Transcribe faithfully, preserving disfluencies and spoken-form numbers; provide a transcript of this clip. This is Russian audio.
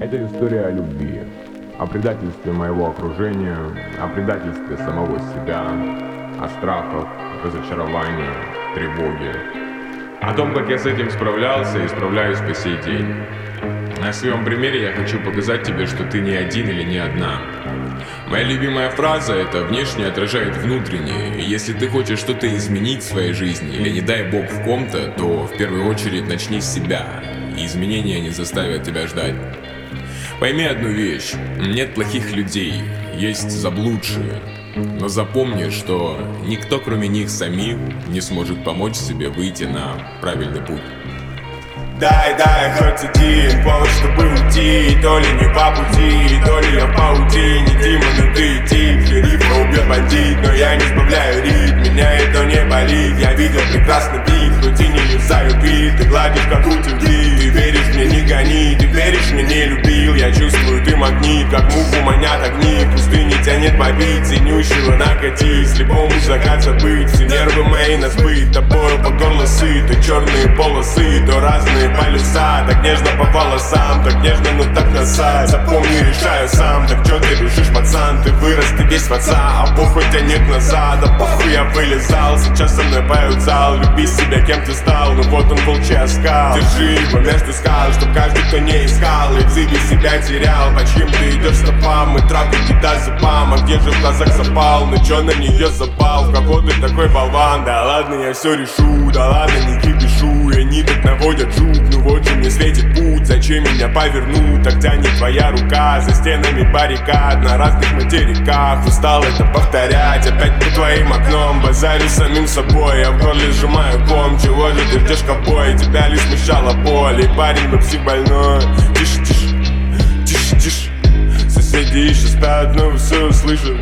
Это история о любви, о предательстве моего окружения, о предательстве самого себя, о страхах, разочаровании, тревоге, о том, как я с этим справлялся и справляюсь по сей день. На своем примере я хочу показать тебе, что ты не один или не одна. Моя любимая фраза — это «внешнее отражает внутреннее», и если ты хочешь что-то изменить в своей жизни или, не дай бог, в ком-то, то в первую очередь начни с себя, и изменения не заставят тебя ждать. Пойми одну вещь: нет плохих людей, есть заблудшие. Но запомни, что никто, кроме них самих, не сможет помочь себе выйти на правильный путь. Дай, дай хоть один повод, чтобы уйти. То ли не по пути, то ли я в паутине. Демоны, ты тип, шерифа убьет бандит, но я не сбавляю ритм, меня это не болит. Я видел прекрасный вид, хоть и не лизаю бит. Ты гладишь, как утюги, ты веришь мне, не гони. Ты веришь мне, не любил, я чувствую, ты магнит. Как муху манят огни, в пустыне тянет побить. Ценющего накатить, слепому закат забыть. Все нервы мои на сбыт, тобою по горло сыты. Черные полосы, то разные полюса. Так нежно по волосам, так нежно, но так насать. Запомни, решаю сам, так чё ты решишь, пацан? Ты вырос, ты весь в отца, а похуй тебя нет назад. А похуй я вылезал, сейчас со мной поют зал. Люби себя, кем ты стал, ну вот он волчий оскал. Держи его между скал, чтоб каждый, кто не искал, и ты без себя терял. По чьим ты идешь стопам, и травку кидай зубам. А где же в глазах запал, ну чё на нее запал? В кого ты такой болван? Да ладно, я все решу, да ладно, не кипишу. И они так наводят жук, ну вот же мне светит путь. Зачем меня повернуть, так тянет твоя рука. За стенами баррикад, на разных материках. Устал это повторять, опять по твоим окном. Базарю самим собой, я в горле сжимаю ком. Чего же ты ждешь, ковбой? Тебя лишь смущала боль. И парень, вы псих больной. Тише, тише, тише, тише. Соседи еще спят, но вы все услышали.